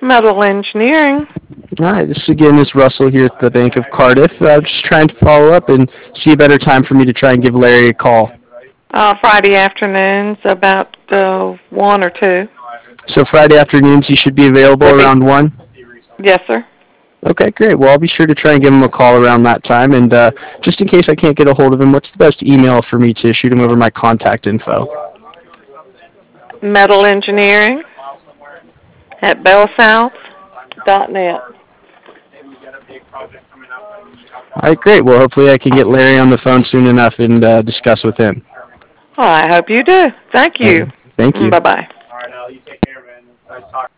Metal engineering. Hi, this again is Russell here at the Bank of Cardiff. Just trying to follow up and see a better time for me to try and give Larry a call. Friday afternoons about 1 or 2. So Friday afternoons you should be available Would be. around 1? Yes, sir. Okay, great. Well, I'll be sure to try and give him a call around that time. And just in case I can't get a hold of him, what's the best email for me to shoot him over my contact info? Metal engineering at bellsouth.net. All right, great. Well, hopefully I can get Larry on the phone soon enough and discuss with him. Well, I hope you do. Thank All you. right, thank you. Bye-bye.